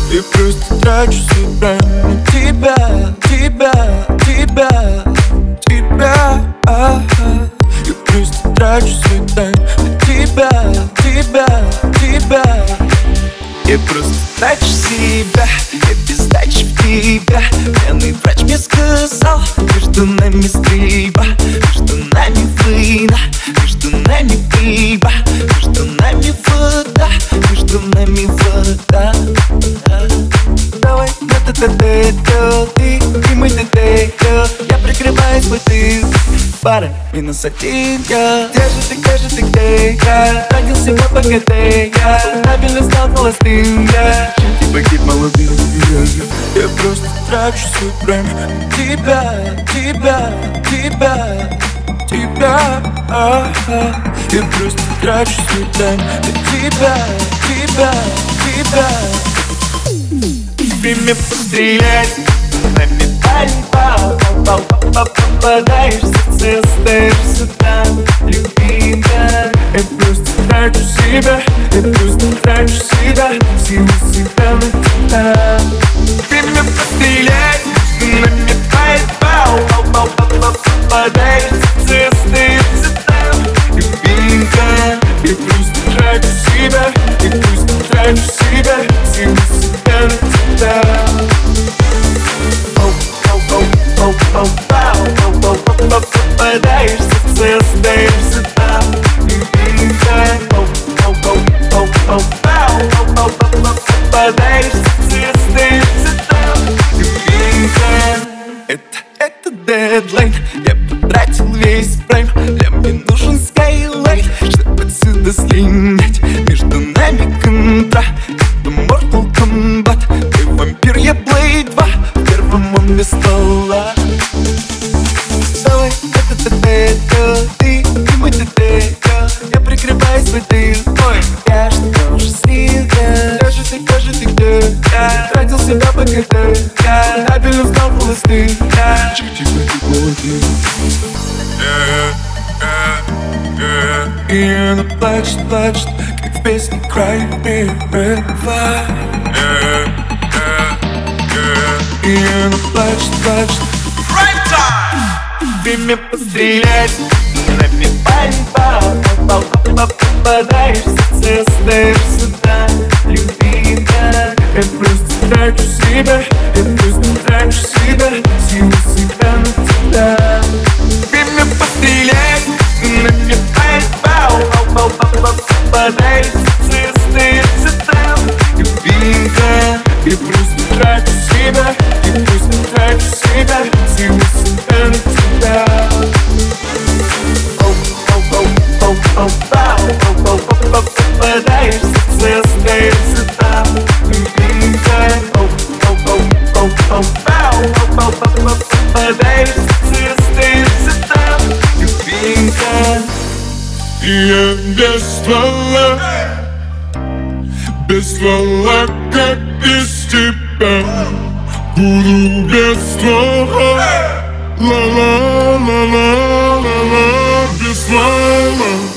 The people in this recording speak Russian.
Я просто трачу свой прайм на тебя, тебя, тебя, тебя. Я просто трачу свой тайм на тебя, тебя, тебя. Я просто трачу себя, я без сдачи в тебя. Пьяный врач мне сказал, между нами стрельба, между нами война, между нами пиба, между нами вода, между нами вода. Давай на т-т-т-т, ты и мы т-т-т. Я прикрываюсь бутылкой, пара минус один я. Где же ты, где я? Родился по ПГТ, я стабильно стал холостым, я. Чем погиб молодым, я просто трачу свой прайм на тебя, тебя, тебя, тебя. Я просто трачу свой тайм на тебя, тебя, тебя. Время пострелять, нами пальба, попадаешь в сердце, остаешься там, любимая. Я просто трачу себя, я просто трачу себя, силу себя на тебя. Время пострелять, нами пальба, попадаешь в сердце, остаешься там, любимая. Я просто трачу себя, я просто трачу себя, силу себя на тебя. Попадаешь в сердце, остаешься там, любимая. Попадаешь в сердце, остаешься там, любимая. Это дедлайн, я потратил весь прайм. Для мне нужен скайлайт, чтобы отсюда слинять. Между нами контра, это Mortal Kombat. Ты вампир, я Blade 2, в первом он без ствола. Давай, это ты и мы т-т-т. Я прикрываюсь бутылкой, я что же слился. Где же ты, где? Я тратил себя по КТ, я стабильно стал холостым, я. И она плачет, плачет, как в песне Cry River. И она плачет, плачет. Время пострелять, нами пальба, попадаешь в сердце, остаешься там, любимая. Я просто трачу себя, я просто трачу себя, силу себя на тебя. Время пострелять, нами пальба, попадаешь в сердце, остаешься там, любимая. Я просто трачу себя, я просто трачу себя, силу себя на тебя. Попадаешь в сердце, остаешься там, любимая. Попадаешь в сердце, остаешься там, любимая. Я без ствола, как без тебя. Буду без ствола, ла-ла-ла-ла-ла-ла, без ствола.